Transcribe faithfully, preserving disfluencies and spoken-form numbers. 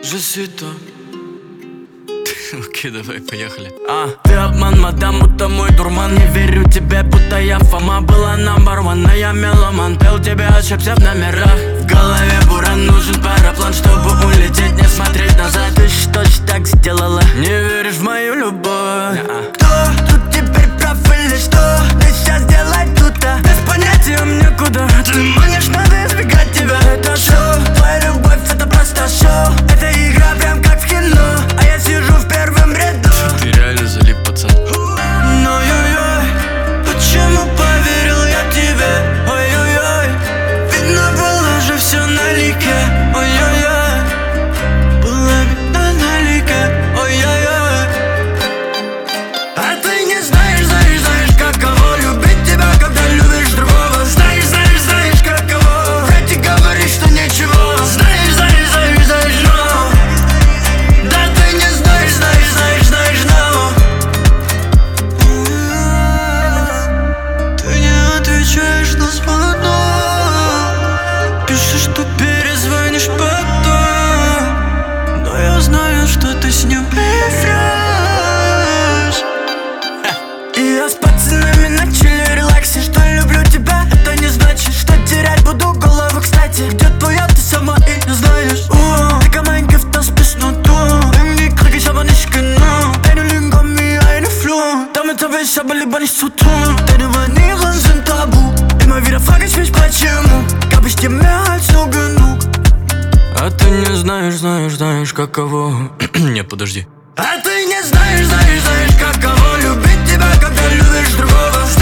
Je suis toi. Окей, давай, поехали. А, ты обман, мадам, будто мой дурман. Не верю тебе, будто я Фома. Была number one, а я меломан. Пел тебе, ошибся в номерах. В голове буран, нужен параплан, чтобы улететь, не смотреть назад. Ты что ж так сделала? Не веришь в мою любовь? Кто тут теперь прав или что? Ты сейчас делай тут-то. Без понятия мне куда. Ты манишь, надо избегать тебя. Это шоу, твоя любовь, это просто шоу. Это игра прям как в кино, а я сижу в первом ряду. Ты реально залип, пацан. Ну ой-ой-ой, почему поверил я тебе? Ой-ой-ой, видно было же все налике. Ой-ой-ой, было видно налике. Ой-ой-ой. А ты не знаешь, знаешь, знаешь, каково любить тебя, когда любишь другого. Знаешь, знаешь, знаешь, каково врать и говорить, что ничего. Знаешь, знаешь, знаешь, знаешь, но да ты не знаешь, знаешь, знаешь, знаешь, но ты не отвечаешь на звонок. Пишешь, что перезвонишь потом, но я знаю, что ты с ним рефреш. И я с пацанами начали релаксе. Что люблю тебя, это не значит, что терять буду голову. Кстати, где твоя, ты сама и не знаешь. Така маленькая в tas besluttet. Egentlig kriger jeg bare nicht genau. Deine Lügen kommen wie eine Flucht. Damit habe ich aber lieber nichts zu tun. Deine Manieren sind tabu. Immer wieder frage ich mich, почему. Gab ich dir mehr als nur genug. А ты не знаешь, знаешь, знаешь, каково. Нет, подожди. А ты не знаешь, знаешь, знаешь, каково любить тебя, когда любишь другого.